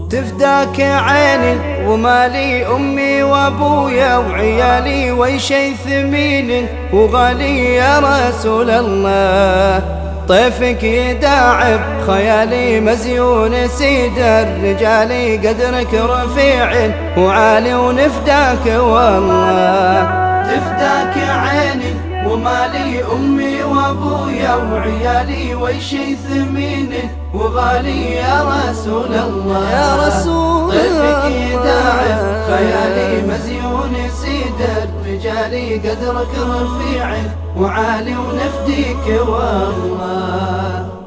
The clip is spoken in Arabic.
تفداك عيني ومالي أمي وأبويا وعيالي ويشي ثمين وغالي يا رسول الله. طيفك يداعب خيالي مزيون سيد الرجال قدرك رفيع وعالي ونفداك والله. تفداك عيني ومالي أمي وأبويا وعيالي ويشي ثمين وغالي يا رسول الله. يا رسول الله طيفك يداعب خيالي مزيون سيد الرجال قدرك رفيع وعالي ونفديك والله.